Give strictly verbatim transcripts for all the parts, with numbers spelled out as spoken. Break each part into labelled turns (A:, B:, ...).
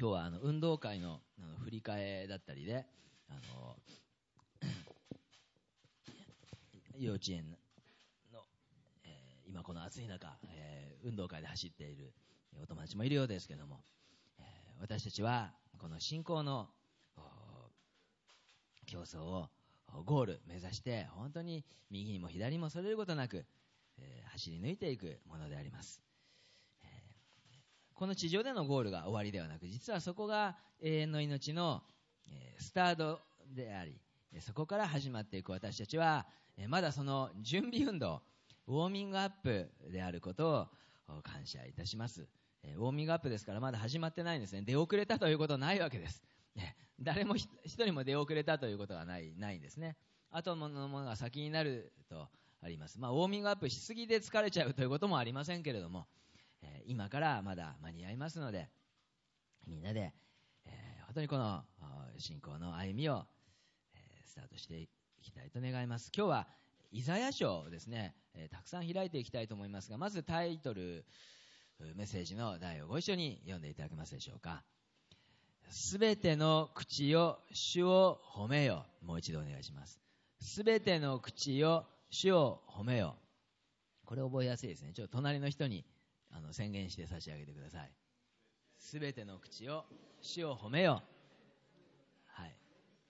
A: 今日はあの運動会のあの振り替えだったりで、あの幼稚園の、えー今この暑い中、えー運動会で走っているお友達もいるようですけども、えー私たちはこの信仰のお競争をおゴール目指して本当に右にも左にもそれることなく、えー走り抜いていくものであります。えーこの地上でのゴールが終わりではなく、実はそこが永遠の命の、えースタートであり、えーそこから始まっていく私たちは、えーまだその準備運動、ウォーミングアップであることをお感謝いたします。えーウォーミングアップですからまだ始まってないんですね。出遅れたということはないわけです。ね、誰もひ一人も出遅れたということはないないんですね。後のものが先になるとあります。まあ、ウォーミングアップしすぎで疲れちゃうということもありませんけれども、えー今からまだ間に合いますので、みんなで、えー本当にこのお信仰の歩みを、えースタートしていきたいと願います。今日はイザヤ書をですね、えーたくさん開いていきたいと思いますが、まずタイトルメッセージの題をご一緒に読んでいただけますでしょうか。すべての口よ主を褒めよ。もう一度お願いします。すべての口よ主を褒めよ。これ覚えやすいですね。ちょっと隣の人にあの宣言して差し上げてください。すべての口よ主を褒めよ。はい、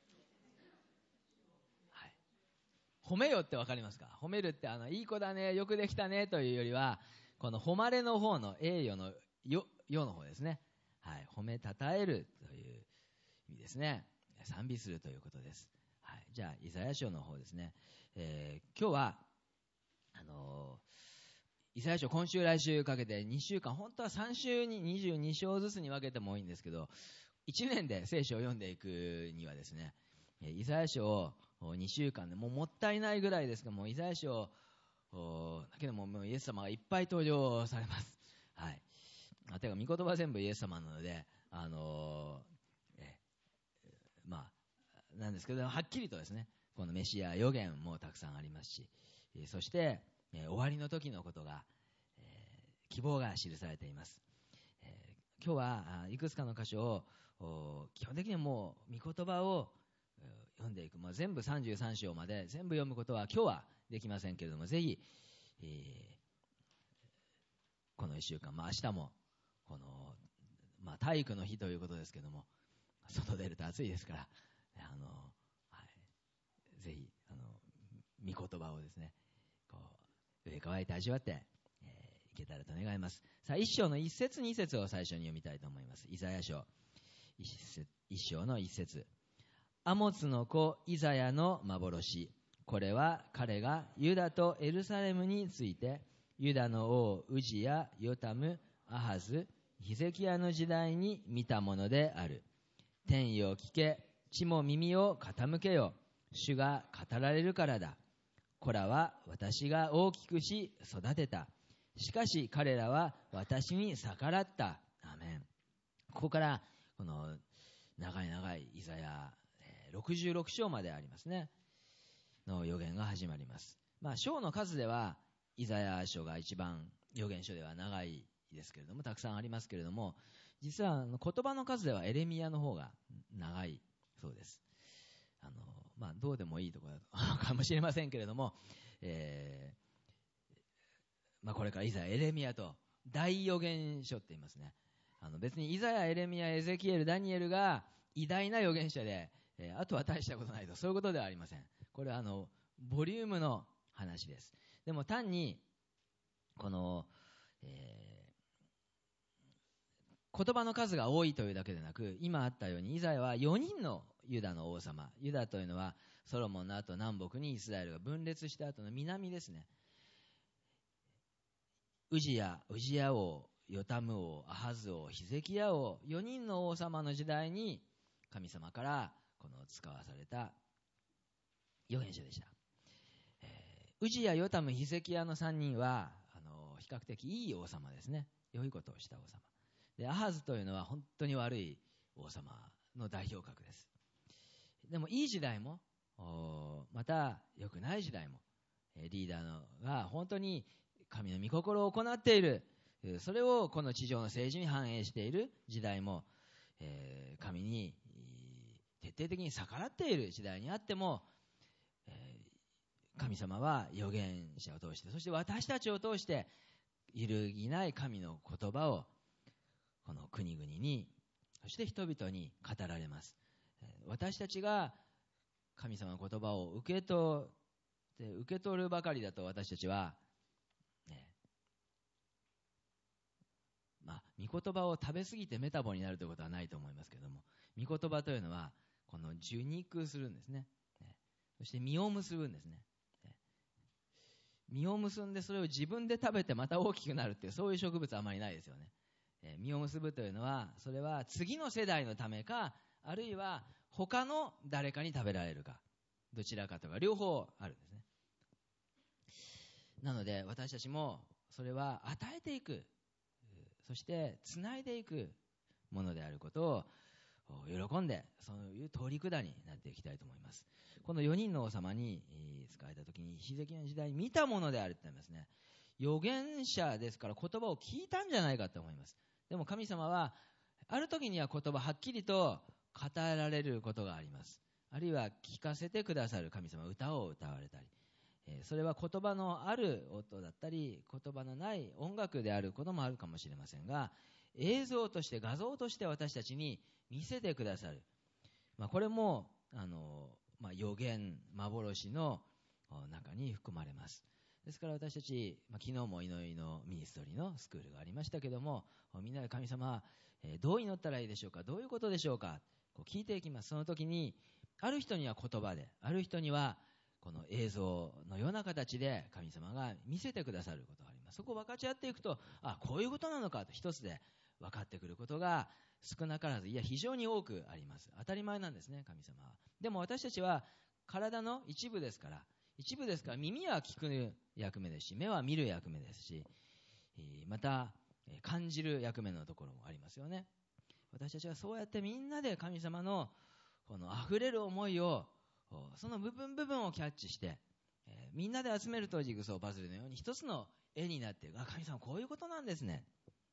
A: はい、褒めよってわかりますか？褒めるってあのいい子だね、よくできたねというよりは、この誉れの方の栄誉のよ、よの方ですね。はい、褒めたたえるという意味ですね。賛美するということです。はい、じゃあイザヤ書の方ですね。えー今日はあのーイザヤ書今週来週かけてにしゅうかん、本当はさん週ににじゅうに章ずつに分けてもいいんですけど、いちねんで聖書を読んでいくにはですね、えーイザヤ書をにしゅうかんでもうもったいないぐらいですが、もうイザヤ書だけでももうイエス様がいっぱい登場されます。はい。あてか御言葉は全部イエス様なので、あのーえまあなんですけど、はっきりとですね、このメシア予言もたくさんありますし、えーそして、えー終わりの時のことが、えー希望が記されています。えー今日はあいくつかの箇所をお基本的にはもう御言葉をえー読んでいく、まあ、全部さんじゅうさん章まで全部読むことは今日はできませんけれども、ぜひ、えーこのいっしゅうかん、まあ、明日もこの、まあ、体育の日ということですけども、外出ると暑いですから、あの、はい、ぜひあの御言葉をですね、こう上乾いて味わって、えーいけたらと願います。さあ、一章の一節二節を最初に読みたいと思います。イザヤ書一節一章の一節。アモツの子イザヤの幻。これは彼がユダとエルサレムについて、ユダの王ウジヤ、ヨタム、アハズ、ヒゼキヤの時代に見たものである。天よ聞け、地も耳を傾けよ。主が語られるからだ。こらは私が大きくし育てた。しかし彼らは私に逆らった。アメン。ここからこの長い長いイザヤろくじゅうろく章までありますねの予言が始まります。まあ章の数ではイザヤ書が一番予言書では長いですけれども、たくさんありますけれども、実は言葉の数ではエレミヤの方が長いそうです。あのまあどうでもいいところかもしれませんけれども、えーまあ、これからイザヤ、エレミヤと大予言書って言いますね。あの別にイザヤ、エレミヤ、エゼキエル、ダニエルが偉大な預言者で、えーあとは大したことないと、そういうことではありません。これはあのボリュームの話です。でも単にこの、えー言葉の数が多いというだけでなく、今あったようにイザヤはよにんのユダの王様、ユダというのはソロモンの後南北にイスラエルが分裂した後の南ですね。ウジヤ、ウジヤ王、ヨタム王、アハズ王、ヒゼキヤ王、よにんの王様の時代に神様からこの使わされた預言者でした。えー、ウジヤ、ヨタム、ヒゼキヤのさんにんはあの比較的いい王様ですね。良いことをした王様で、アハズというのは本当に悪い王様の代表格です。でもいい時代もまた良くない時代も、リーダーのが本当に神の御心を行っている、それをこの地上の政治に反映している時代も、 えー、神に徹底的に逆らっている時代にあっても、えー、神様は預言者を通して、そして私たちを通して揺るぎない神の言葉をこの国々に、そして人々に語られます。私たちが神様の言葉を受け取って受け取るばかりだと、私たちは、ね、まあ、御言葉を食べ過ぎてメタボになるということはないと思いますけれども、御言葉というのはこの受肉するんですね。そして実を結ぶんですね。実を結んでそれを自分で食べてまた大きくなるっていう、そういう植物はあまりないですよね。実を結ぶというのは、それは次の世代のためか、あるいは他の誰かに食べられるか、どちらかとか両方あるんですね。なので私たちもそれは与えていく、そしてつないでいくものであることを喜んで、そういう通り下になっていきたいと思います。このよにんの王様に使われた時に、ヒゼキヤの時代に見たものであるって言いますね。預言者ですから言葉を聞いたんじゃないかと思います。でも神様はある時には言葉はっきりと語られることがあります。あるいは聞かせてくださる神様、歌を歌われたり、それは言葉のある音だったり、言葉のない音楽であることもあるかもしれませんが、映像として画像として私たちに見せてくださる、まあ、これもあの、まあ、預言幻の中に含まれます。ですから私たち、まあ、昨日も祈りのミニストリーのスクールがありましたけども、みんなで神様、えー、どう祈ったらいいでしょうか、どういうことでしょうか、こう聞いていきます。その時にある人には言葉で、ある人にはこの映像のような形で神様が見せてくださることがあります。そこを分かち合っていくと、あ、こういうことなのかと一つで分かってくることが少なからず、いや非常に多くあります。当たり前なんですね、神様は。でも私たちは体の一部ですから一部ですから耳は聞く役目ですし、目は見る役目ですし、また感じる役目のところもありますよね。私たちはそうやってみんなで神様のこの溢れる思いを、その部分部分をキャッチして、えー、みんなで集めるとジグソーパズルのように一つの絵になっている。あ、神様こういうことなんですね。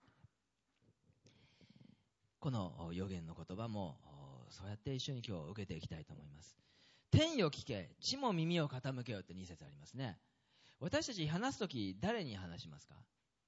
A: この預言の言葉もそうやって一緒に今日受けていきたいと思います。天よ聞け、地も耳を傾けよってに節ありますね。私たち話すとき誰に話しますか？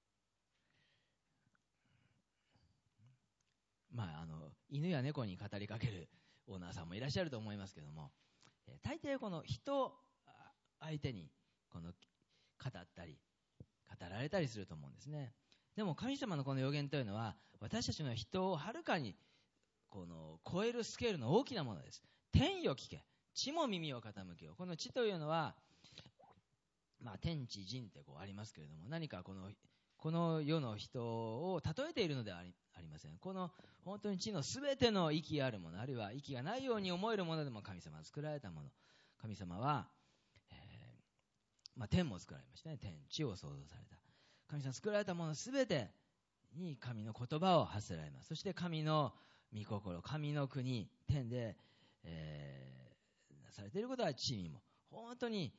A: まあ、あの犬や猫に語りかけるオーナーさんもいらっしゃると思いますけども、大抵この人相手にこの語ったり語られたりすると思うんですね。でも神様のこの預言というのは私たちの人をはるかにこの超えるスケールの大きなものです。天よ聞け、地も耳を傾けよ。この地というのは、まあ、天地人ってこうありますけれども、何かこのこの世の人を例えているのではありません。この本当に地のすべての息あるもの、あるいは息がないように思えるものでも神様が作られたもの。神様は、えーまあ、天も作られましたね。天地を創造された神様、作られたものすべてに神の言葉を発せられます。そして神の御心、神の国、天で、えー、なされていることは地にも本当に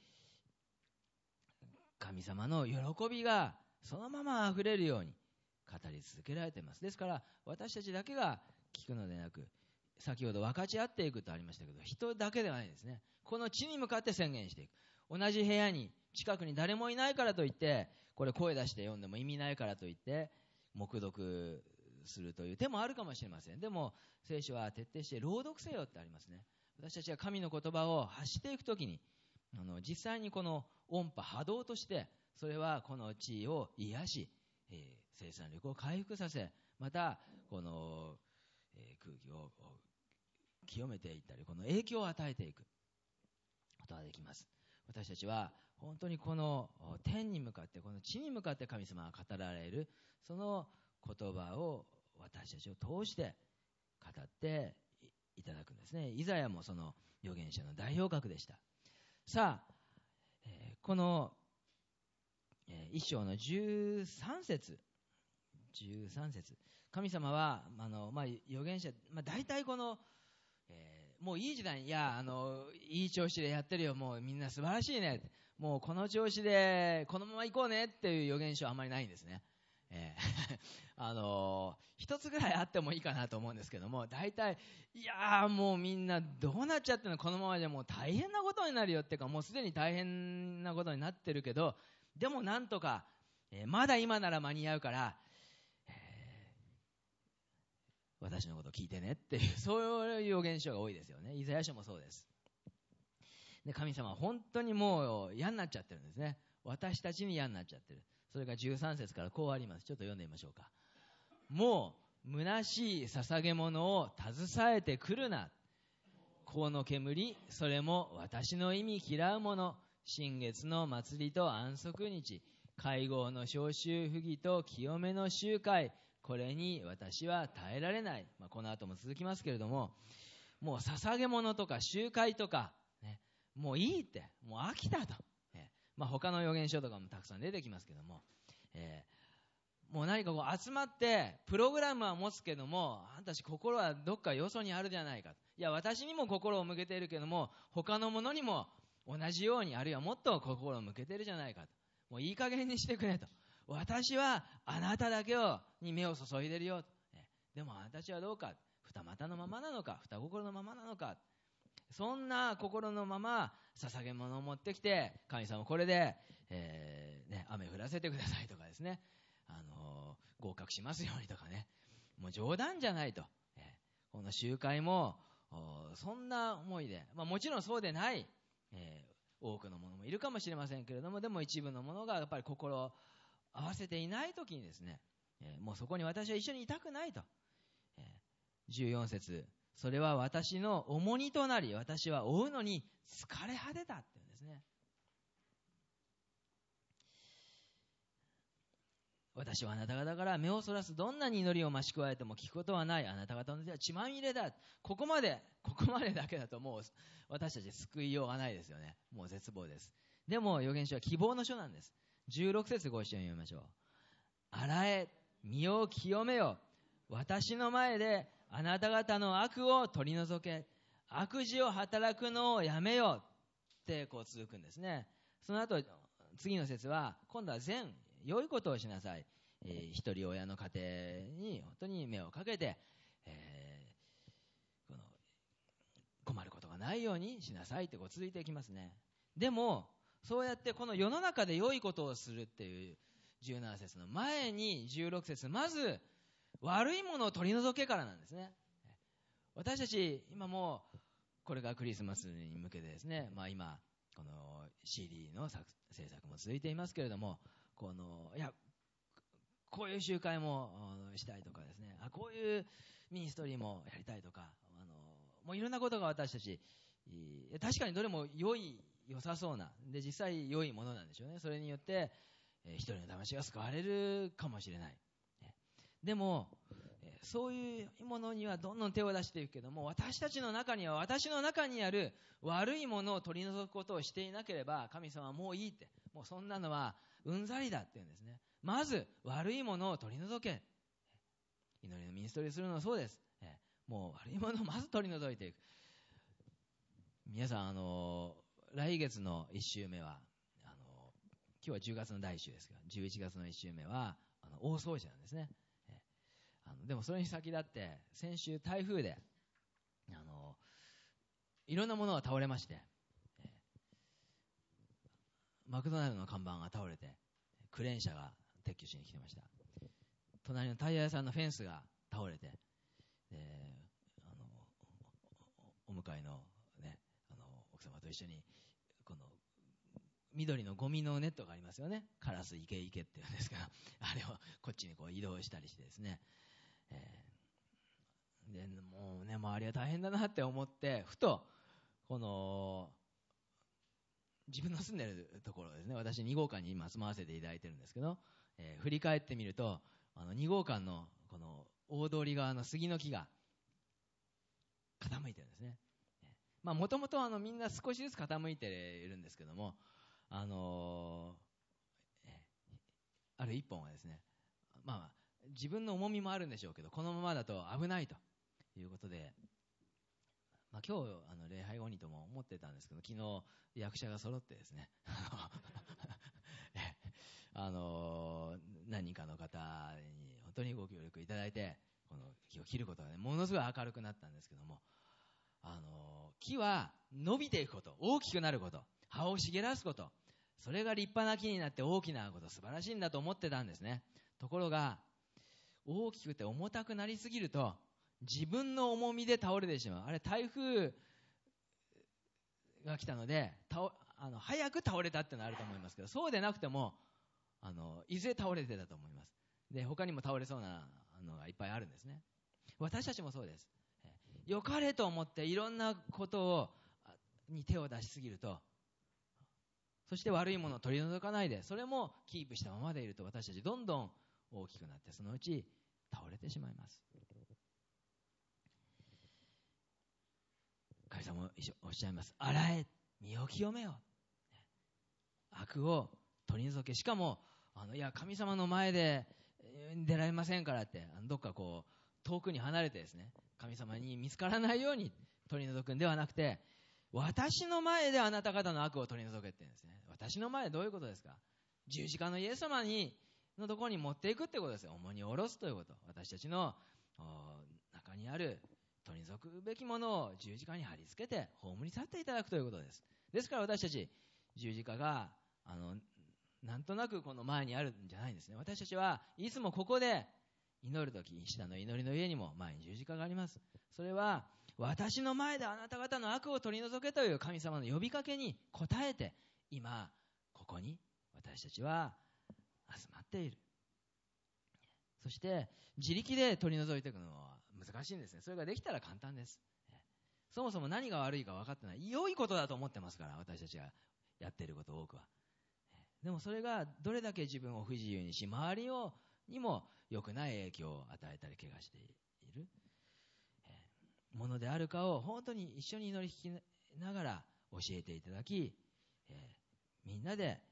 A: 神様の喜びがそのままあふれるように語り続けられています。ですから私たちだけが聞くのでなく、先ほど分かち合っていくとありましたけど、人だけではないですね。この地に向かって宣言していく。同じ部屋に近くに誰もいないからといって、これ声出して読んでも意味ないからといって黙読するという手もあるかもしれません。でも聖書は徹底して朗読せよってありますね。私たちは神の言葉を発していくときに、あの実際にこの音波波動として、それはこの地を癒し、えー、生産力を回復させ、またこの、えー、空気を清めていったり、この影響を与えていくことができます。私たちは本当にこの天に向かって、この地に向かって神様が語られる、その言葉を私たちを通して語っていただくんですね。イザヤもその預言者の代表格でした。さあ、えー、この一章のじゅうさん節、じゅうさん節、神様はあの、まあ、預言者、まあ、大体この、えー、もういい時代、いやあのいい調子でやってるよ、もうみんな素晴らしいね、もうこの調子でこのまま行こうねっていう預言書はあんまりないんですね。 えーあのー、一つぐらいあってもいいかなと思うんですけども、大体、いやーもうみんなどうなっちゃってるの、このままじゃもう大変なことになるよっていうか、もうすでに大変なことになってるけど、でもなんとか、えーまだ今なら間に合うから、えー私のこと聞いてねっていう、そういう予言書が多いですよね。イザヤ書もそうです。で、神様は本当にもう嫌になっちゃってるんですね。私たちに嫌になっちゃってる。それがじゅうさん節からこうあります。ちょっと読んでみましょうか。もう虚しい捧げ物を携えてくるな。香の煙、それも私の意味嫌うもの。新月の祭りと安息日、会合の召集不義と清めの集会、これに私は耐えられない。まあ、この後も続きますけれども、もう捧げ物とか集会とか、ね、もういいって、もう飽きたと。ね、まあ、他の預言書とかもたくさん出てきますけども、えー、もう何かこう集まってプログラムは持つけども、あんたたち心はどっかよそにあるじゃないか。いや、私にも心を向けているけども、他のものにも同じように、あるいはもっと心を向けているじゃないかと。もういい加減にしてくれと。私はあなただけをに目を注いでるよと。でもあなたたちはどうか。二股のままなのか、二心のままなのか。そんな心のまま捧げ物を持ってきて、神様これで、えーね、雨降らせてくださいとかですね、あのー、合格しますようにとかね、もう冗談じゃないと。えー、この集会もそんな思いで、まあ、もちろんそうでない、えー、多くのものもいるかもしれませんけれども、でも一部のものがやっぱり心を合わせていないときにですね、えー、もうそこに私は一緒にいたくないと。えー、じゅうよん節、それは私の重荷となり、私は追うのに疲れ果てたって言うんですね。私はあなた方から目をそらすどんなに祈りを増し加えても聞くことはない。あなた方の手は血まみれだ。ここまで、ここまでだけだともう私たち救いようがないですよね。もう絶望です。でも預言書は希望の書なんです。じゅうろく節ご一緒に読みましょう。洗え、身を清めよ。私の前であなた方の悪を取り除け。悪事を働くのをやめよってこう続くんですね。その後、次の節は今度は善、良いことをしなさい。えー、一人親の家庭に本当に目をかけて、えー、この困ることがないようにしなさいってこう続いていきますね。でもそうやってこの世の中で良いことをするっていうじゅうなな節の前にじゅうろく節、まず悪いものを取り除けからなんですね。私たち今もうこれがクリスマスに向けてですね、まあ、今この シーディー の制作も続いていますけれども、このいやこういう集会もしたいとかですね、あこういうミニストリーもやりたいとか、あのもういろんなことが私たち確かにどれも良い良さそうなで実際良いものなんでしょうね。それによって、えー、一人の魂が救われるかもしれない。でもそういうものにはどんどん手を出していくけども、私たちの中には私の中にある悪いものを取り除くことをしていなければ、神様はもういいって、もうそんなのはうんざりだって言うんですね。まず悪いものを取り除け。祈りのミニストリーするのはそうです。もう悪いものをまず取り除いていく。皆さん、あの来月のいち週目はあの今日はじゅうがつのだいいっ週ですが、じゅういちがつのいち週目はあの大掃除なんですね。あのでもそれに先立って先週台風であのいろんなものが倒れまして、えー、マクドナルドの看板が倒れてクレーン車が撤去しに来てました。隣のタイヤ屋さんのフェンスが倒れて、であのお迎えの、ね、あの奥様と一緒にこの緑のゴミのネットがありますよね。カラス池池っていうんですが、あれをこっちにこう移動したりしてですね、えー、でもうね周りは大変だなって思って、ふとこの自分の住んでるところですね、私に号館に今住まわせていただいてるんですけど、えー、振り返ってみるとあのに号館のこの大通り側の杉の木が傾いてるんですね。もともとみんな少しずつ傾いているんですけども、あのー、ある一本はですね、まあ自分の重みもあるんでしょうけど、このままだと危ないということで、まあ、今日あの礼拝後にとも思ってたんですけど、昨日役者が揃ってですねあの何人かの方に本当にご協力いただいて、この木を切ることがね、ものすごい明るくなったんですけども、あの木は伸びていくこと、大きくなること、葉を茂らすこと、それが立派な木になって大きなこと、素晴らしいんだと思ってたんですね。ところが大きくて重たくなりすぎると自分の重みで倒れてしまう。あれ台風が来たので倒あの早く倒れたってのはあると思いますけど、そうでなくてもあのいずれ倒れてたと思います。で他にも倒れそうなのがいっぱいあるんですね。私たちもそうです。良かれと思っていろんなことをに手を出しすぎると、そして悪いものを取り除かないでそれもキープしたままでいると、私たちどんどん大きくなってそのうち倒れてしまいます。神様もおっしゃいます。洗え、身を清めよ、悪を取り除け。しかもあのいや神様の前で出られませんからってあのどっかこう遠くに離れてですね、神様に見つからないように取り除くんではなくて、私の前であなた方の悪を取り除けって言うんですね。私の前どういうことですか。十字架のイエス様にのところに持っていくってことですよ。重荷を下ろすということ。私たちの中にある取り除くべきものを十字架に貼り付けて葬り去っていただくということです。ですから私たち十字架があのなんとなくこの前にあるんじゃないんですね。私たちはいつもここで祈るとき、石田の祈りの家にも前に十字架があります。それは私の前であなた方の悪を取り除けという神様の呼びかけに応えて、今ここに私たちは集まっている。そして自力で取り除いていくのは難しいんですね。それができたら簡単です。そもそも何が悪いか分かってない、良いことだと思ってますから、私たちがやっていること多くは。でもそれがどれだけ自分を不自由にし、周りをにも良くない影響を与えたり怪我しているものであるかを本当に一緒に祈り聞きながら教えていただき、えー、みんなで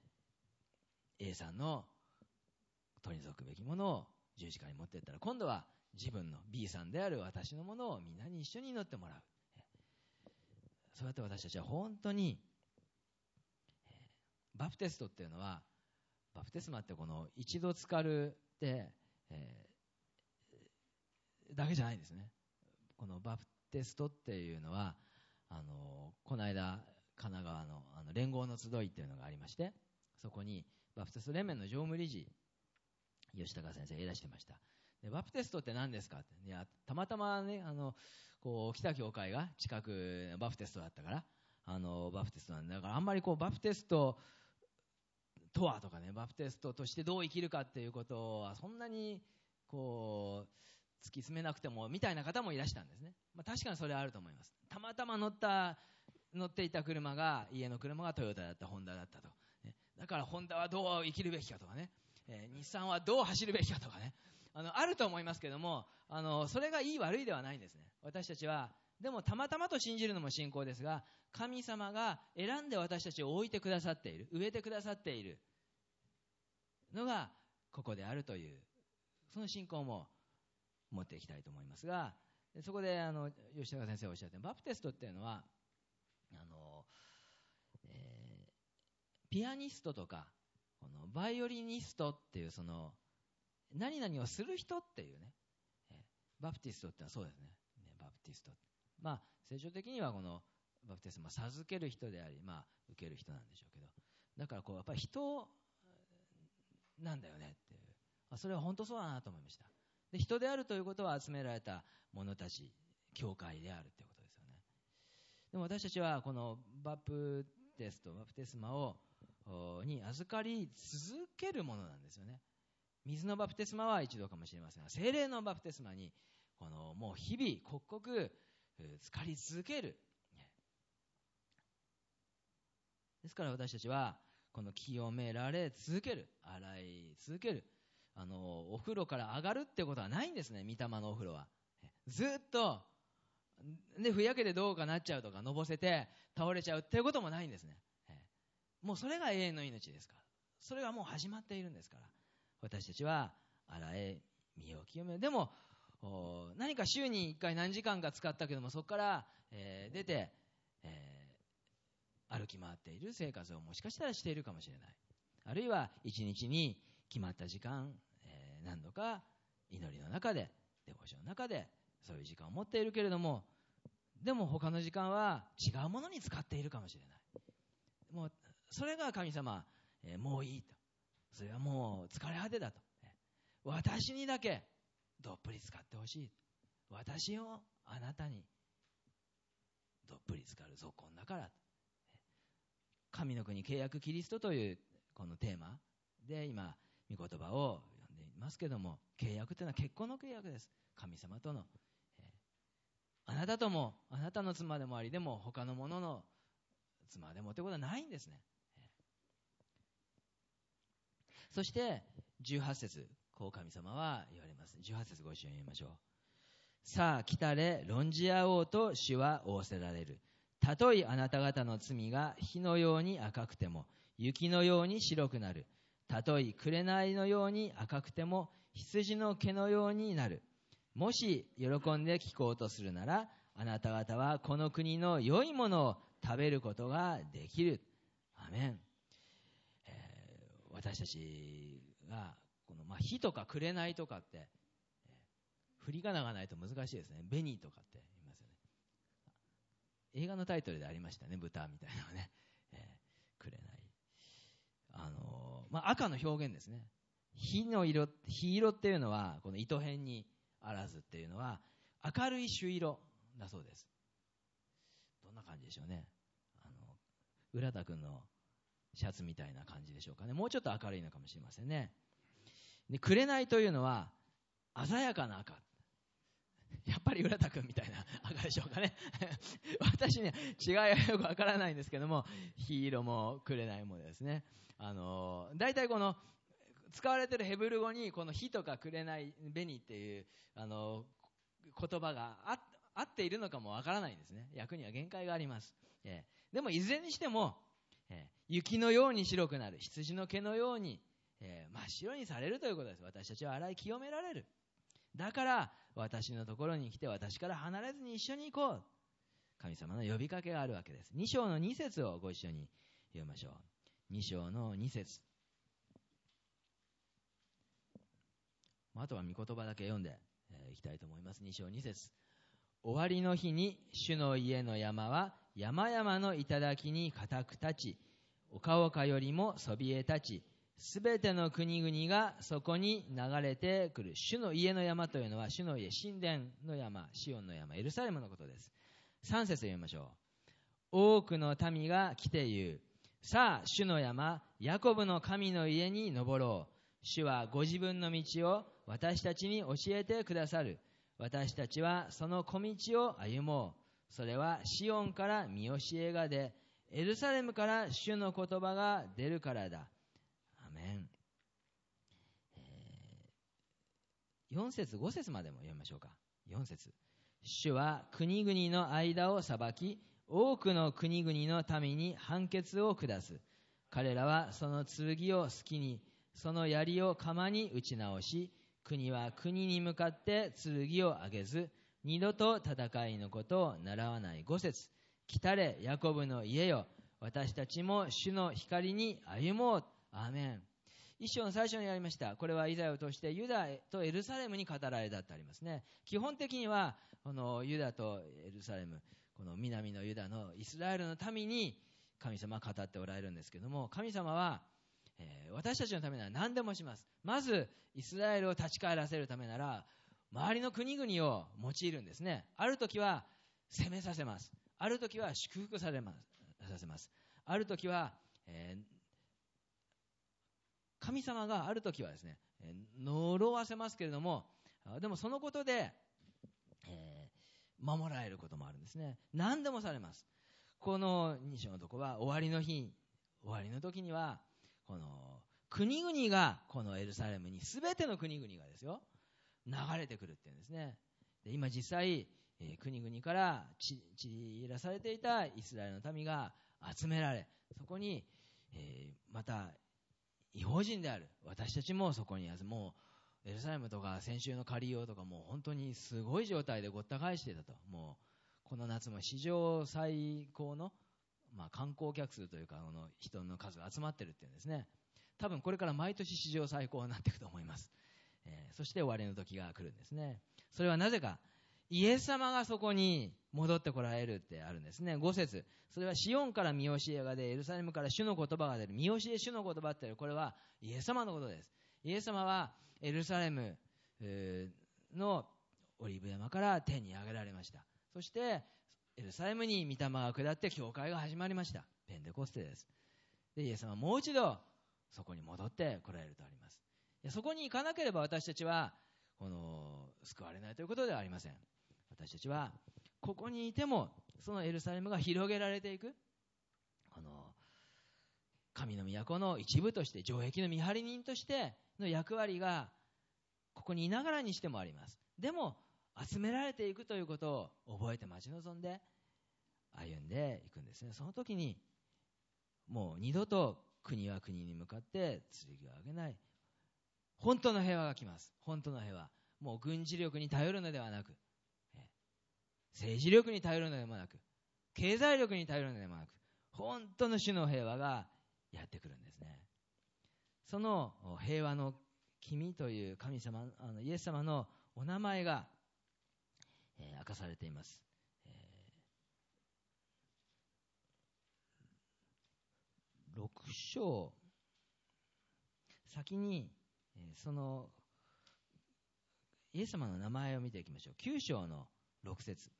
A: A さんの取り除くべきものを十字架に持っていったら、今度は自分の B さんである私のものをみんなに一緒に祈ってもらう。そうやって私たちは本当に、えー、バプテストっていうのは、バプテスマってこの一度浸かるで、えー、だけじゃないんですね。このバプテストっていうのはあのこの間神奈川 の, あの連合の集いっていうのがありまして、そこにバプテスト連盟の常務理事吉高先生がいらしてました。でバプテストって何ですかって、いやたまたまね、あのこう来た教会が近くバプテストだったからあのバプテストなんで、だからあんまりこうバプテストとはとかね、バプテストとしてどう生きるかっていうことはそんなにこう突き詰めなくてもみたいな方もいらしたんですね。まあ、確かにそれはあると思います。たまたま乗った乗っていた車が家の車がトヨタだった、ホンダだったと、ね、だからホンダはどう生きるべきかとかね、えー、日産はどう走るべきかとかね、あのあると思いますけども、あのそれがいい悪いではないんですね。私たちはでもたまたまと信じるのも信仰ですが、神様が選んで私たちを置いてくださっている、植えてくださっているのがここであるという、その信仰も持っていきたいと思いますが、そこであの吉高先生がおっしゃって、バプテストっていうのはあの、えー、ピアニストとかこのバイオリニストっていう、その何々をする人っていうね、えー、バプティストってのはそうですね、ねバプティスト、まあ聖書的にはこのバプテスト、まあ、授ける人であり、まあ、受ける人なんでしょうけど、だからこうやっぱり人なんだよねっていう、それは本当そうだなと思いました。で人であるということは集められた者たち、教会であるということですよね。でも私たちはこのバプテスト、バプテスマをに預かり続けるものなんですよね。水のバプテスマは一度かもしれませんが、聖霊のバプテスマにこのもう日々刻々浸かり続ける。ですから私たちはこの清められ続ける、洗い続ける、あのお風呂から上がるってことはないんですね。御霊のお風呂はずっとでふやけてどうかなっちゃうとか、のぼせて倒れちゃうっていうこともないんですね。もうそれが永遠の命ですから、それがもう始まっているんですから、私たちは洗え、身を清める。でも何か週にいっかい何時間か使ったけども、そこから、えー、出て、えー、歩き回っている生活をもしかしたらしているかもしれない。あるいはいちにちに決まった時間、えー、何度か祈りの中で、デボーションの中でそういう時間を持っているけれども、でも他の時間は違うものに使っているかもしれない。もうそれが神様、えー、もういいと。それはもう疲れ果てだと。私にだけどっぷり使ってほしい。私をあなたにどっぷり使うぞこんだから。神の国契約キリストというこのテーマで今御言葉を読んでいますけども、契約というのは結婚の契約です。神様との、えー、あなたともあなたの妻でもあり、でも他の者の妻でもということはないんですね。そしてじゅうはち節、こう神様は言われます。じゅうはち節ご一緒に読みましょう。さあ来たれ、論じ合おうと主は仰せられる。たとえあなた方の罪が火のように赤くても雪のように白くなる。たとえ紅のように赤くても羊の毛のようになる。もし喜んで聞こうとするなら、あなた方はこの国の良いものを食べることができる。アメン。えー、私たちがこの、まあ、火とか紅とかって、えー、振り仮名がないと難しいですね。紅とかって言いますよね。映画のタイトルでありましたね、豚みたいなのね、えー、紅。あのーまあ、赤の表現ですね。火の色、火色っていうのはこの糸辺にあらずっていうのは明るい朱色だそうです。どんな感じでしょうね。あの浦田君のシャツみたいな感じでしょうかね。もうちょっと明るいのかもしれませんね。で、紅というのは鮮やかな赤。やっぱり浦田君みたいな赤でしょうかね。私ね、違いはよくわからないんですけども、火色も紅もですね、あの大体この使われているヘブル語にこの火とか紅、紅っていうあの言葉があ合っているのかもわからないんですね。訳には限界があります。えー、でもいずれにしても、えー、雪のように白くなる、羊の毛のように、えー、真っ白にされるということです。私たちは洗い清められる。だから私のところに来て私から離れずに一緒に行こう。神様の呼びかけがあるわけです。に章のに節をご一緒に読みましょう。に章のに節。あとは御言葉だけ読んでい、えー、きたいと思います。に章に節。終わりの日に主の家の山は山々の頂に固く立ち、丘々よりもそびえ立ち、すべての国々がそこに流れてくる。主の家の山というのは主の家、神殿の山、シオンの山、エルサレムのことです。さん節読みましょう。多くの民が来て言う。さあ主の山、ヤコブの神の家に登ろう。主はご自分の道を私たちに教えてくださる。私たちはその小道を歩もう。それはシオンから見教えが出、エルサレムから主の言葉が出るからだ。アメン。えー、よん節ご節までも読みましょうか。よん節。主は国々の間を裁き、多くの国々の民に判決を下す。彼らはその剣を好きに、その槍を鎌に打ち直し、国は国に向かって剣を上げず、二度と戦いのことを習わない。ご節。来たれヤコブの家よ、私たちも主の光に歩もう。アーメン。一章の最初にやりました。これはイザヤを通してユダとエルサレムに語られたってありますね。基本的にはこのユダとエルサレム、この南のユダのイスラエルの民に神様は語っておられるんですけども、神様はえー、私たちのためなら何でもします。まずイスラエルを立ち返らせるためなら周りの国々を用いるんですね。ある時は攻めさせます。ある時は祝福されますさせます。ある時は、えー、神様がある時はですね、えー、呪わせますけれども、でもそのことで、えー、守られることもあるんですね。何でもされます。このに章のところは終わりの日、終わりの時にはこの国々がこのエルサレムに、全ての国々がですよ、流れてくるっていうんですね。で今実際、えー、国々から散らされていたイスラエルの民が集められ、そこに、えー、また異邦人である私たちもそこに、もうエルサレムとか先週のカリオとかもう本当にすごい状態でごった返していたと。もうこの夏も史上最高のまあ、観光客数というかこの人の数が集まってるっていうんですね。 多分これから毎年史上最高になっていくと思います。えー、そして終わりの時が来るんですね。それはなぜか、イエス様がそこに戻ってこられるってあるんですね。ご節、それはシオンから見教えが出、エルサレムから主の言葉が出る。見教え主の言葉ってこれはイエス様のことです。イエス様はエルサレムのオリーブ山から天に上げられました。そしてエルサレムに御霊が下って教会が始まりました。ペンテコステです。で、イエス様はもう一度そこに戻ってこられるとあります。そこに行かなければ私たちはこの救われないということではありません。私たちはここにいてもそのエルサレムが広げられていく、この神の都の一部として、城壁の見張り人としての役割がここにいながらにしてもあります。でも集められていくということを覚えて待ち望んで歩んでいくんですね。その時にもう二度と国は国に向かって剣を上げない、本当の平和が来ます。本当の平和、もう軍事力に頼るのではなく、政治力に頼るのでもなく、経済力に頼るのでもなく、本当の主の平和がやってくるんですね。その平和の君という神様、あのイエス様のお名前が、えー、明かされています。えー、ろく章、先に、えー、そのイエス様の名前を見ていきましょう。きゅう章のろく節。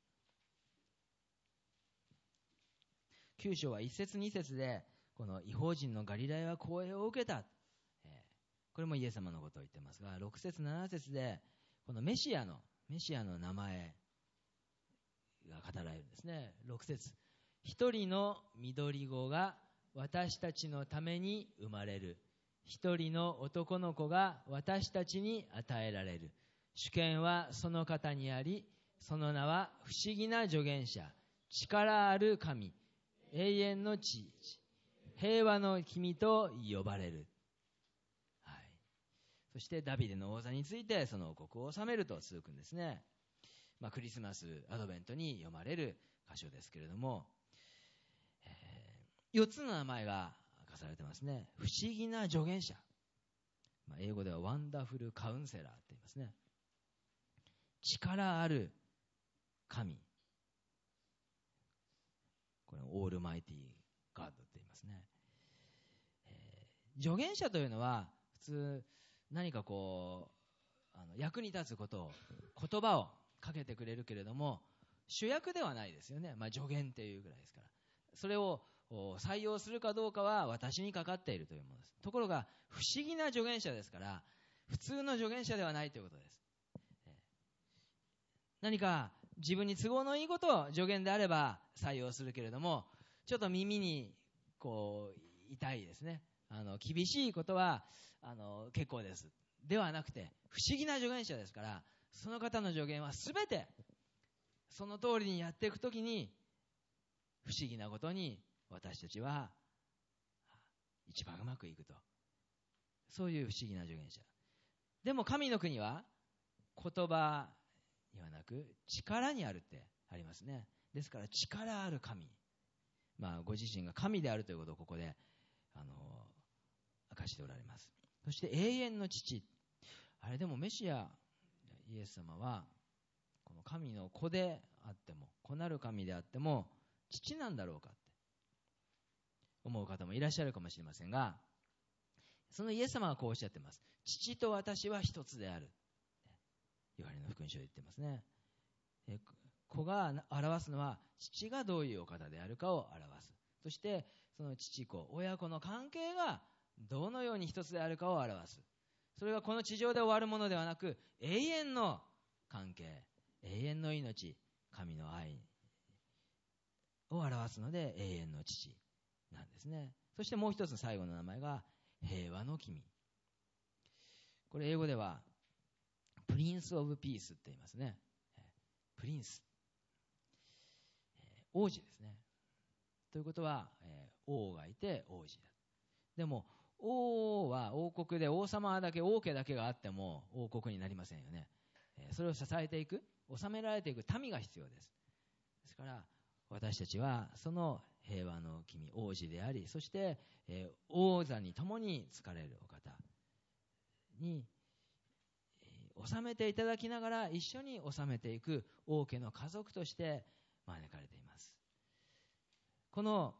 A: きゅう章はいち節に節で、この異邦人のガリラヤは光栄を受けた、えー、これもイエス様のことを言ってますが、ろく節なな節でこのメシアのメシアの名前が語られるんですね。ろく節、一人の緑子が私たちのために生まれる、一人の男の子が私たちに与えられる、主権はその方にあり、その名は不思議な助言者、力ある神、永遠の父、平和の君と呼ばれる、はい、そしてダビデの王座についてその王国を治めると続くんですね。まあ、クリスマスアドベントに読まれる箇所ですけれども、えー、よっつの名前が明かされてますね。不思議な助言者、まあ、英語ではワンダフルカウンセラーって言いますね。力ある神、これオールマイティガードって言いますね。えー、助言者というのは普通何かこうあの役に立つことを、言葉をかけてくれるけれども主役ではないですよね。まあ、助言っていうぐらいですから、それを採用するかどうかは私にかかっているというものです。ところが不思議な助言者ですから普通の助言者ではないということです。何か自分に都合のいいことを助言であれば採用するけれども、ちょっと耳にこう痛いですね、あの厳しいことはあの結構ですではなくて、不思議な助言者ですから、その方の助言は全てその通りにやっていくときに不思議なことに私たちは一番うまくいくと、そういう不思議な助言者。でも神の国は言葉にはなく力にあるってありますね。ですから力ある神、まあ、ご自身が神であるということをここであの明かしておられます。そして永遠の父、あれでもメシアイエス様はこの神の子であっても、子なる神であっても父なんだろうかって思う方もいらっしゃるかもしれませんが、そのイエス様はこうおっしゃってます。父と私は一つである、ヨハネの福音書で言ってますね。え子が表すのは父がどういうお方であるかを表す。そしてその父子親子の関係がどのように一つであるかを表す。それがこの地上で終わるものではなく永遠の関係、永遠の命、神の愛を表すので永遠の父なんですね。そしてもう一つ最後の名前が平和の君。これ英語ではプリンスオブピースって言いますね。プリンス、王子ですね。ということは王がいて王子だ。でも王は王国で王様だけ王家だけがあっても王国になりませんよね。それを支えていく、治められていく民が必要です。ですから私たちはその平和の君、王子であり、そして、えー、王座に共に仕えるお方に、えー、治めていただきながら一緒に治めていく王家の家族として招かれています。この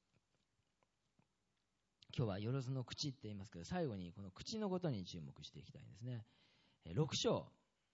A: 今日はよろずの口って言いますけど、最後にこの口のことに注目していきたいんですね。ろく章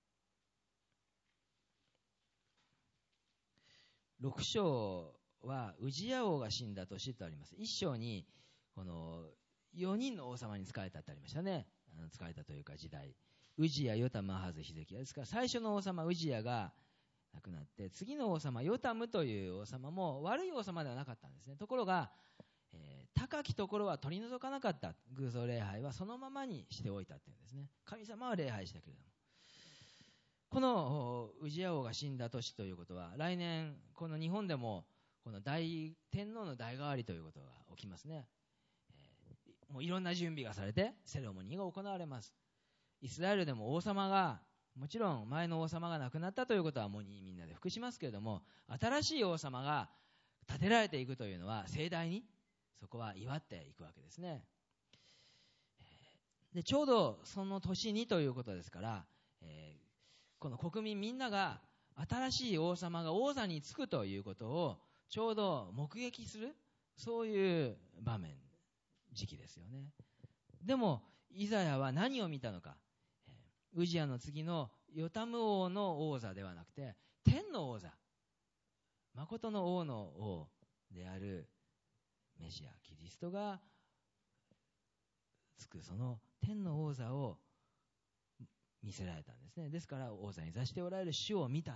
A: ろく章はウジヤ王が死んだ年とあります。いっ章にこのよにんの王様に仕えたってありましたね。あの仕えたというか時代、ウジヤ、ヨタム、アハズ、ヒゼキヤですから、最初の王様ウジヤが亡くなって、次の王様ヨタムという王様も悪い王様ではなかったんですね。ところが、えー、高きところは取り除かなかった。偶像礼拝はそのままにしておいたっていうんですね。神様は礼拝したけれども、このウジヤ王が死んだ年ということは、来年この日本でもこの大天皇の代替わりということが起きますね。えー、もういろんな準備がされてセレモニーが行われます。イスラエルでも王様が、もちろん前の王様が亡くなったということはもうみんなで服しますけれども、新しい王様が建てられていくというのは盛大にそこは祝っていくわけですね。でちょうどその年にということですから、えー、この国民みんなが新しい王様が王座につくということをちょうど目撃する、そういう場面、時期ですよね。でもイザヤは何を見たのか。ウジヤの次のヨタム王の王座ではなくて、天の王座、誠の王の王であるメシアキリストがつくその天の王座を見せられたんですね。ですから王座に座しておられる主を見た。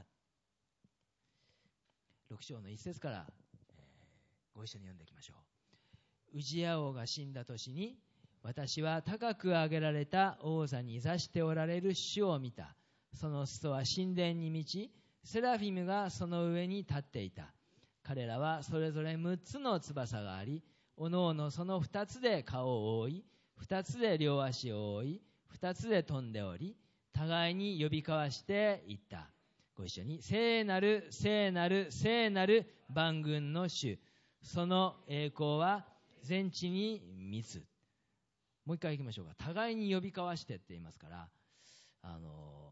A: ろく章の一節から、えー、ご一緒に読んでいきましょう。ウジヤ王が死んだ年に、私は高く上げられた王座に座しておられる主を見た。その裾は神殿に満ち、セラフィムがその上に立っていた。彼らはそれぞれむっつの翼があり、おのおのそのふたつで顔を覆い、ふたつで両足を覆い、ふたつで飛んでおり、互いに呼び交わしていった。ご一緒に、聖なる聖なる聖なる万軍の主、その栄光は全地に満つ。もう一回行きましょうか。互いに呼び交わしてって言いますから、あの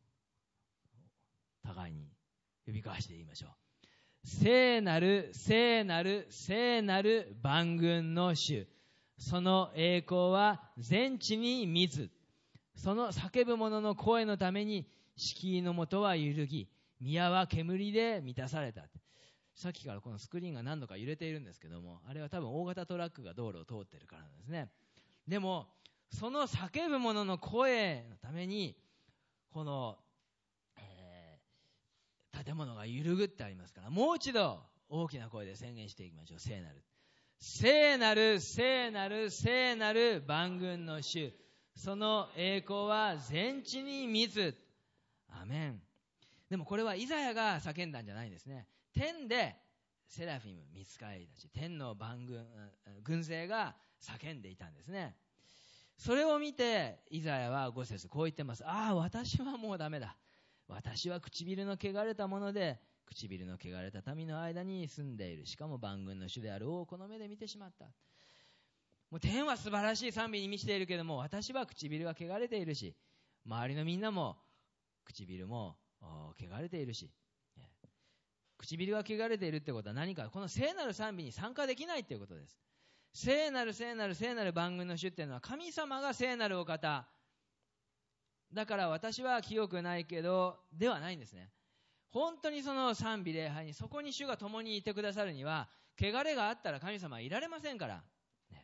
A: 互いに呼び交わして言いましょう。聖なる聖なる聖なる万軍の主、その栄光は全地に満つ。その叫ぶ者の声のために敷居の元は揺るぎ、宮は煙で満たされた。さっきからこのスクリーンが何度か揺れているんですけども、あれは多分大型トラックが道路を通っているからなんですね。でもその叫ぶ者の声のためにこの、えー、建物が揺るぐってありますから、もう一度大きな声で宣言していきましょう。聖なる聖なる聖なる聖なる万軍の主、その栄光は全地に満つ。アメン。でもこれはイザヤが叫んだんじゃないんですね。天でセラフィム、御使いたち、天の万軍軍勢が叫んでいたんですね。それを見てイザヤはご節こう言ってます。ああ、私はもうダメだ。私は唇の汚れたもので、唇の汚れた民の間に住んでいる。しかも万軍の主である王をこの目で見てしまった。もう天は素晴らしい賛美に満ちているけれども、私は唇が汚れているし、周りのみんなも唇も汚れているし、唇が汚れているってことは何か、この聖なる賛美に参加できないっていうことです。聖なる聖なる聖なる万軍の主っていうのは神様が聖なるお方だから、私は清くないけどではないんですね。本当にその賛美礼拝にそこに主が共にいてくださるには、汚れがあったら神様はいられませんから、ね、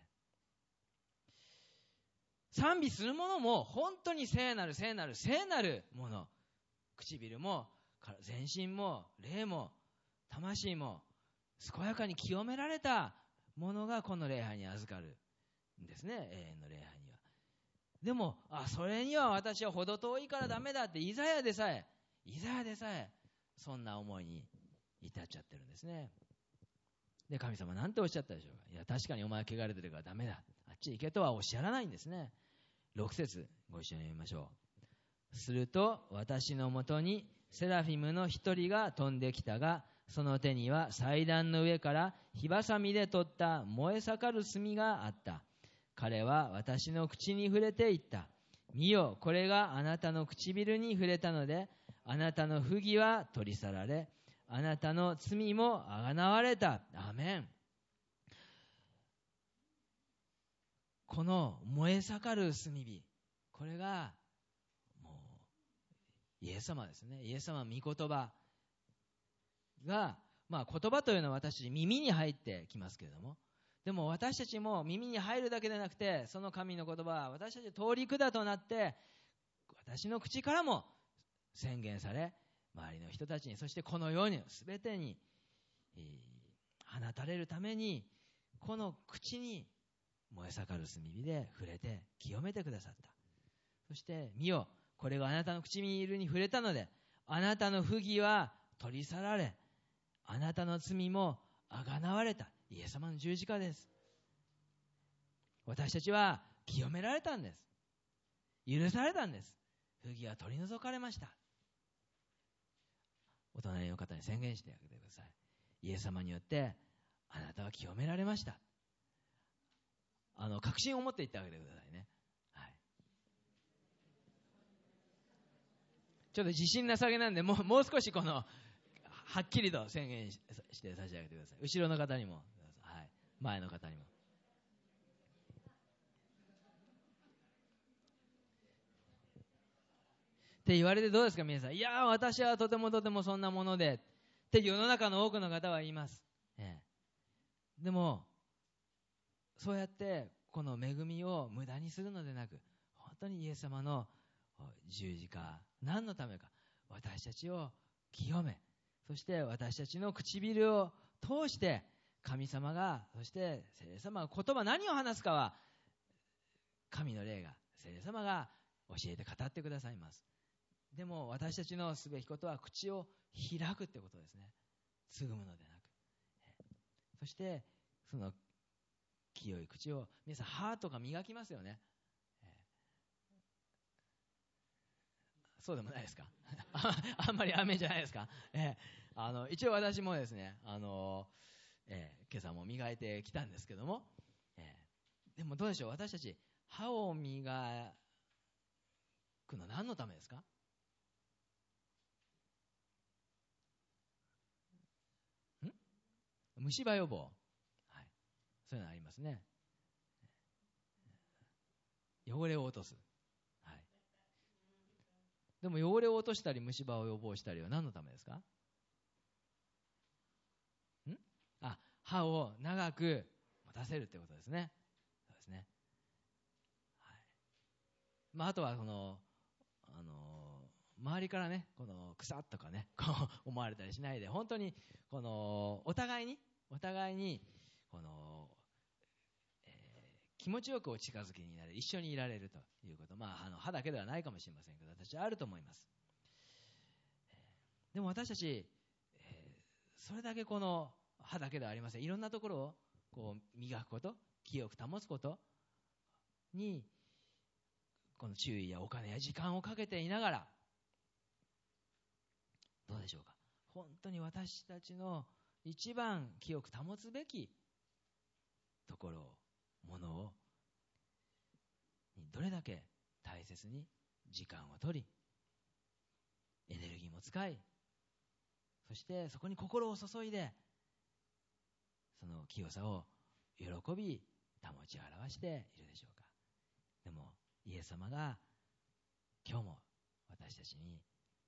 A: 賛美するものも本当に聖なる聖なる聖なるもの、唇も全身も霊も魂も健やかに清められたものがこの礼拝に預かるんですね。永遠の礼拝には。でも、あ、それには私は程遠いからダメだって、イザヤでさえイザヤでさえそんな思いに至っちゃってるんですね。で、神様なんておっしゃったでしょうか。いや、確かにお前は汚れてるからダメだ、あっち行けとはおっしゃらないんですね。ろく節ご一緒に読みましょう。すると私のもとにセラフィムの一人が飛んできたが、 その手には祭壇の上から火ばさみで取った燃え盛る炭があった。彼は私の口に触れて言った。見よ、これがあなたの唇に触れたので、あなたの不義は取り去られ、あなたの罪もあがなわれた。アーメン。この燃え盛る炭火、これがもうイエス様ですね。イエス様の御言葉が、まあ、言葉というのは私耳に入ってきますけれども、でも私たちも耳に入るだけでなくて、その神の言葉は私たち通り管となって私の口からも宣言され、周りの人たちに、そしてこの世に全てに、えー、放たれるために、この口に燃え盛る炭火で触れて清めてくださった。そして見よ、これがあなたの唇に触れたので、あなたの不義は取り去られ、あなたの罪もあがなわれた。イエス様の十字架です。私たちは清められたんです。許されたんです。不義は取り除かれました。お隣の方に宣言してあげてください。イエス様によってあなたは清められました。あの確信を持って言ってあげてくださいね。はい、ちょっと自信なさげなんで、もう、もう少しこのはっきりと宣言して差し上げてください。後ろの方にも、はい、前の方にも。って言われてどうですか皆さん。いやー、私はとてもとてもそんなものでって世の中の多くの方は言います、ええ、でもそうやってこの恵みを無駄にするのでなく、本当にイエス様の十字架、何のためか、私たちを清め、そして私たちの唇を通して神様が、そして聖霊様が言葉、何を話すかは神の霊が、聖霊様が教えて語ってくださいます。でも私たちのすべきことは口を開くってことですね。つぐむのでなく、そしてその清い口を、皆さん歯とか磨きますよね。そうでもないですかあんまり雨じゃないですか、えー、あの一応私もですね、あの、えー、今朝も磨いてきたんですけども、えー、でもどうでしょう、私たち歯を磨くの何のためですか？ん虫歯予防、はい、そういうのありますね。汚れを落とす、はい、でも汚れを落としたり虫歯を予防したりは何のためですか？んあ、歯を長く持たせるってことですね。そうですね、はい、まあ、あとはその、あのー、周りからね、この草とかね、こう思われたりしないで、本当にこのお互いにお互いにこの、えー、気持ちよくお近づきになれる、一緒にいられるということ、まあ、あの歯だけではないかもしれませんけど、私はあると思います。でも私たち、えー、それだけこの歯だけではありません。いろんなところをこう磨くこと、清く保つことにこの注意やお金や時間をかけていながら、どうでしょうか、本当に私たちの一番清く保つべきところを、ものをどれだけ大切に時間を取り、エネルギーも使い、そしてそこに心を注いで、その清さを喜び保ち表しているでしょうか。でもイエス様が今日も私たちに、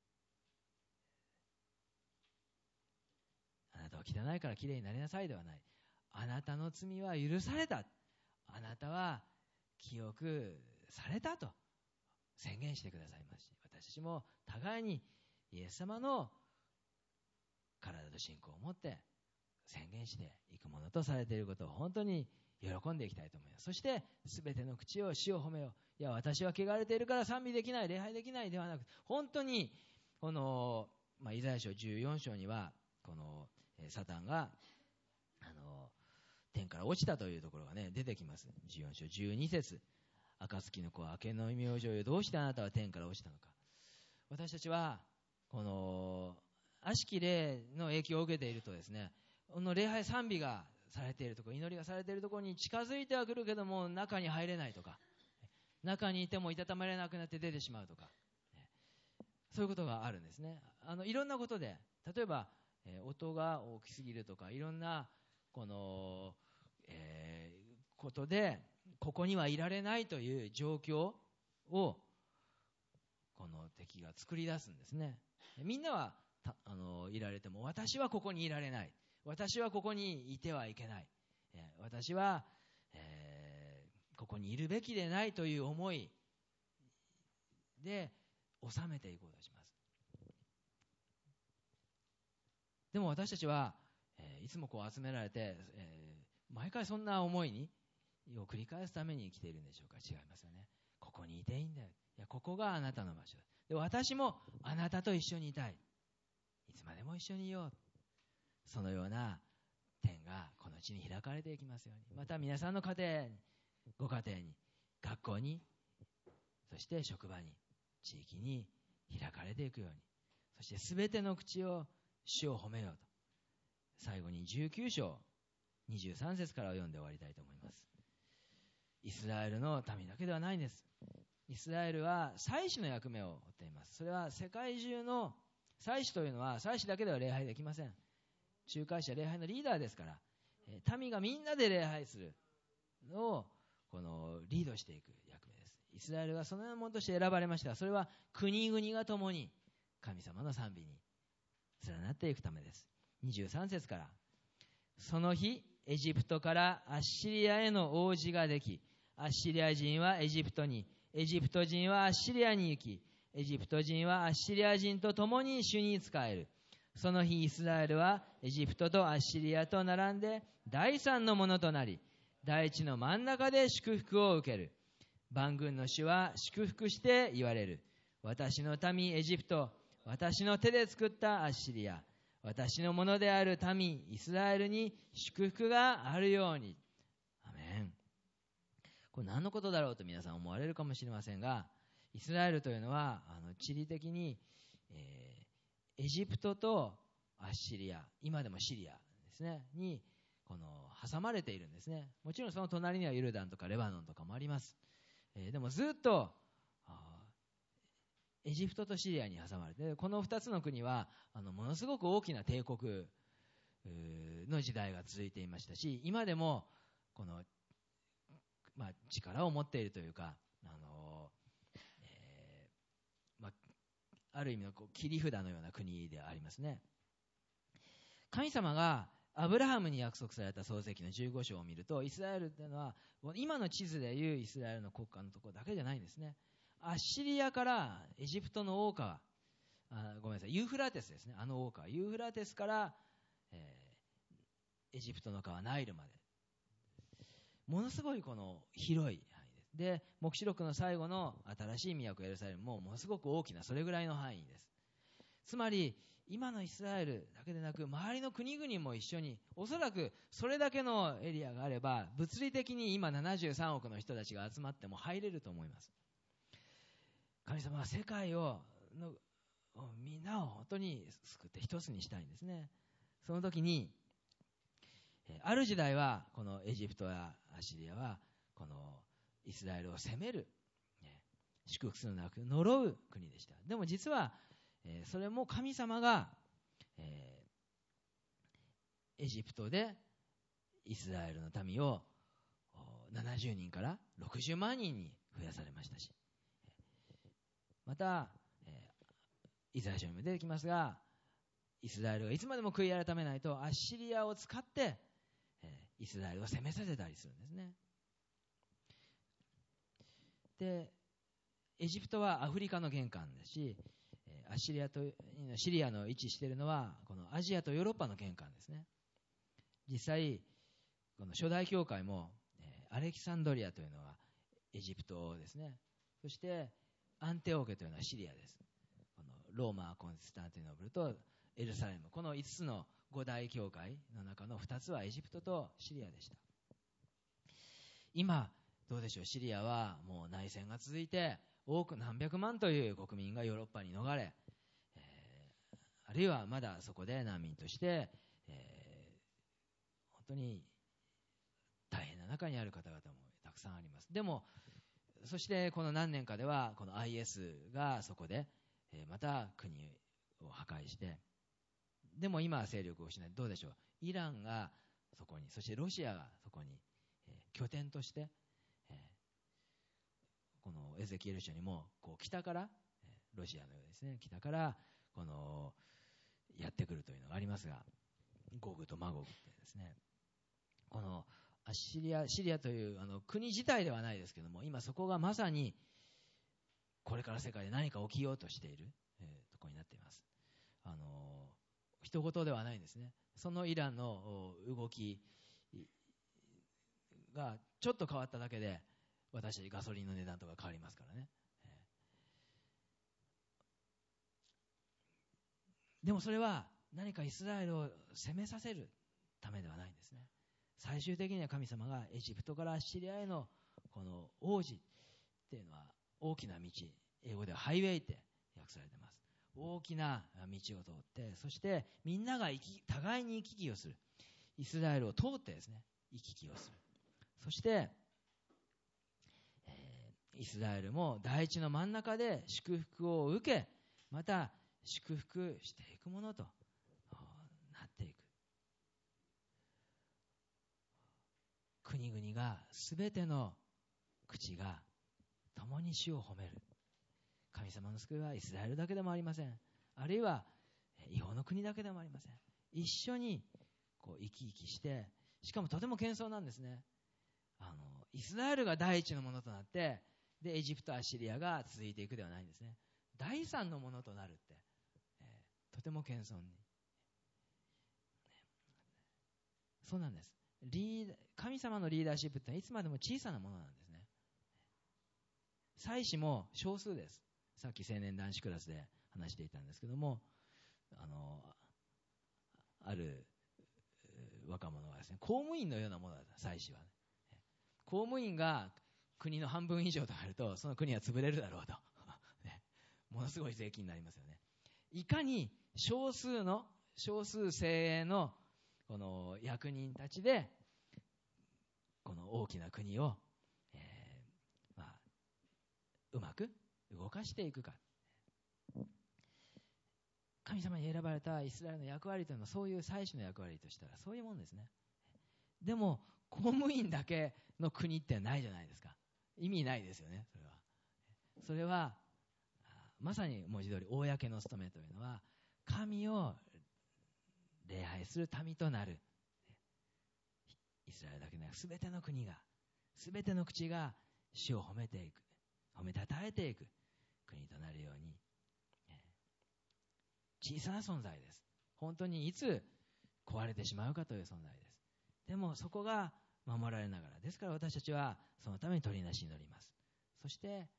A: あなたは汚いからきれいになりなさいではない、あなたの罪は許された、あなたは清くされたと宣言してくださいますし、私たちも互いにイエス様の体と信仰を持って宣言していくものとされていることを本当に喜んでいきたいと思います。そして全ての口を主を褒めよう、いや私は汚れているから賛美できない、礼拝できないではなく、本当にこの、まあ、イザヤ書じゅうよん章にはこのサタンがあの天から落ちたというところが、ね、出てきます。じゅうよん章じゅうに節、暁の子は明けの明星よ、どうしてあなたは天から落ちたのか。私たちはこの悪しき霊の影響を受けているとですね、この礼拝賛美がされているところ、祈りがされているところに近づいてはくるけども中に入れないとか、中にいてもいたたまれなくなって出てしまうとか、そういうことがあるんですね。あのいろんなことで、例えば、えー、音が大きすぎるとか、いろんなこの、えー、ことでここにはいられないという状況をこの敵が作り出すんですね。みんなはたあのいられても、私はここにいられない、私はここにいてはいけない、えー、私は、えー、ここにいるべきでないという思いで収めていこうとします。でも私たちは、えー、いつもこう集められて、えー、毎回そんな思いにを繰り返すために生きているんでしょうか。違いますよね。ここにいていいんだよ、いやここがあなたの場所で、私もあなたと一緒にいたい、いつまでも一緒にいよう、そのような点がこの地に開かれていきますように。また皆さんの家庭に、ご家庭に、学校に、そして職場に、地域に開かれていくように、そしてすべての口を主を褒めようと。最後にじゅうきゅう章にじゅうさん節からを読んで終わりたいと思います。イスラエルの民だけではないんです。イスラエルは祭司の役目を負っています。それは世界中の祭司というのは、祭司だけでは礼拝できません。仲介者、礼拝のリーダーですから、民がみんなで礼拝するのをこのリードしていく役目です。イスラエルがそのようなものとして選ばれました。それは国々が共に神様の賛美に連なっていくためです。にじゅうさん節から、その日エジプトからアッシリアへの王子ができ、アッシリア人はエジプトに、エジプト人はアッシリアに行き、エジプト人はアッシリア人と共に主に仕える。その日イスラエルはエジプトとアッシリアと並んで第三のものとなり、大地の真ん中で祝福を受ける。万軍の主は祝福して言われる。私の民エジプト、私の手で作ったアッシリア、私のものである民イスラエルに祝福があるように。アメン。これ何のことだろうと皆さん思われるかもしれませんが、イスラエルというのはあの地理的に、えーエジプトとアッシリア、今でもシリアですね、にこの挟まれているんですね。もちろんその隣にはヨルダンとかレバノンとかもあります。えー、でもずっとエジプトとシリアに挟まれて、このふたつの国はあのものすごく大きな帝国の時代が続いていましたし、今でもこの、まあ、力を持っているというか、あのある意味のこう切り札のような国でありますね。神様がアブラハムに約束された創世記のじゅうご章を見ると、イスラエルというのは今の地図でいうイスラエルの国家のところだけじゃないんですね。アッシリアからエジプトの大川、あごめんなさいユーフラテスですね、あの大川ユーフラテスから、えー、エジプトの川ナイルまで、ものすごいこの広いで、黙示録の最後の新しい都エルサレムもものすごく大きなそれぐらいの範囲です。つまり今のイスラエルだけでなく周りの国々も一緒に、おそらくそれだけのエリアがあれば物理的に今ななじゅうさんおくの人たちが集まっても入れると思います。神様は世界をのみんなを本当に救って一つにしたいんですね。その時にある時代はこのエジプトやアシリアはこのイスラエルを責める、祝福するのではなく呪う国でした。でも実は、えー、それも神様が、えー、エジプトでイスラエルの民をななじゅうにんからろくじゅうまんにんに増やされましたし、また、えー、イザヤ書にも出てきますが、イスラエルがいつまでも悔い改めないとアッシリアを使って、えー、イスラエルを攻めさせたりするんですね。でエジプトはアフリカの玄関ですし、アッシリアとシリアの位置しているのはこのアジアとヨーロッパの玄関ですね。実際この初代教会もアレキサンドリアというのはエジプトですね。そしてアンテオーケというのはシリアです。このローマ、コンスタンティノープルとエルサレム、このいつつの五大教会の中のふたつはエジプトとシリアでした。今どうでしょう、シリアはもう内戦が続いて多く何百万という国民がヨーロッパに逃れ、えあるいはまだそこで難民として、えー、本当に大変な中にある方々もたくさんあります。でもそしてこの何年かではこの アイエス がそこで、えー、また国を破壊して、でも今は勢力を失い、どうでしょう、イランがそこに、そしてロシアがそこに、えー、拠点として、えー、このエゼキエル書にもこう北から、えー、ロシアのようですね、北からこのやってくるというのがありますが、ゴグとマゴグってですね、このアッシリア、シリアというあの国自体ではないですけども、今そこがまさにこれから世界で何か起きようとしている、えー、ところになっています。あの人事ではないんですね。そのイランの動きがちょっと変わっただけで、私たちガソリンの値段とか変わりますからね。でもそれは何かイスラエルを攻めさせるためではないんですね。最終的には神様がエジプトからアッシリアへのこの王子っていうのは大きな道、英語ではハイウェイって訳されています。大きな道を通って、そしてみんなが行き互いに行き来をする、イスラエルを通ってですね行き来をする。そして、えー、イスラエルも大地の真ん中で祝福を受け、また祝福していくものとなっていく。国々がすべての口が共に主を褒める。神様の救いはイスラエルだけでもありません。あるいは違法の国だけでもありません。一緒にこう生き生きして、しかもとても謙遜なんですね。あのイスラエルが第一のものとなって、でエジプト、アッシリアが続いていくではないんですね。第三のものとなるって、えー、とても謙遜に、そうなんです。リー神様のリーダーシップっていつまでも小さなものなんですね。祭司も少数です。さっき青年男子クラスで話していたんですけども、あのある若者はですね、公務員のようなものだった、祭司は、ね、公務員が国の半分以上となると、その国は潰れるだろうと、ね、ものすごい税金になりますよね。いかに少数の少数精鋭のこの役人たちでこの大きな国を、えーまあ、うまく動かしていくか。神様に選ばれたイスラエルの役割というのは、そういう祭司の役割としたらそういうものですね。でも公務員だけの国ってないじゃないですか。意味ないですよね。それはそれはまさに文字通り公の務めというのは、神を礼拝する民となる。イスラエルだけでなく、すべての国が、すべての口が主を褒めていく、褒めたたえていく国となるように、小さな存在です。本当にいつ壊れてしまうかという存在です。でもそこが守られながら、ですから私たちはそのために取りなし祈ります。そして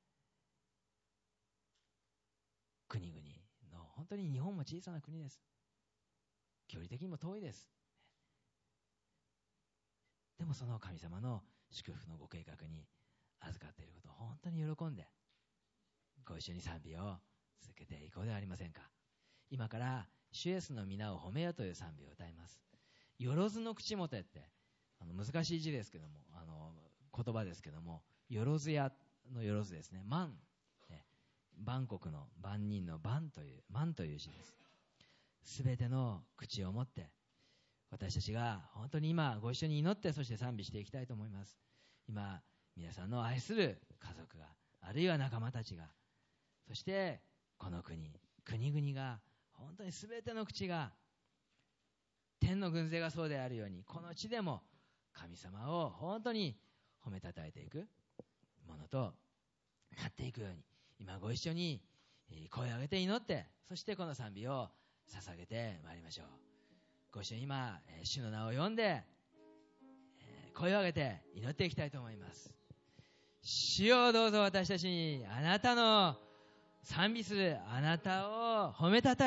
A: 国々の、本当に日本も小さな国です。距離的にも遠いです。でもその神様の祝福のご計画に預かっていることを本当に喜んで、ご一緒に賛美を続けていこうではありませんか。今から主イエスの皆を褒めよという賛美を歌います。よろずの口元って、あの難しい字ですけども、あの言葉ですけども、よろずやのよろずですね。万、ね、万国の万人の万という万という字です。すべての口を持って私たちが本当に今ご一緒に祈って、そして賛美していきたいと思います。今皆さんの愛する家族が、あるいは仲間たちが、そしてこの国国々が、本当にすべての口が、天の軍勢がそうであるように、この地でも神様を本当に褒めたたえていくものとなっていくように、今ご一緒に声を上げて祈って、そしてこの賛美を捧げてまいりましょう。ご一緒に今主の名を呼んで声を上げて祈っていきたいと思います。主よ、どうぞ私たちにあなたの賛美する、あなたを褒めたたえ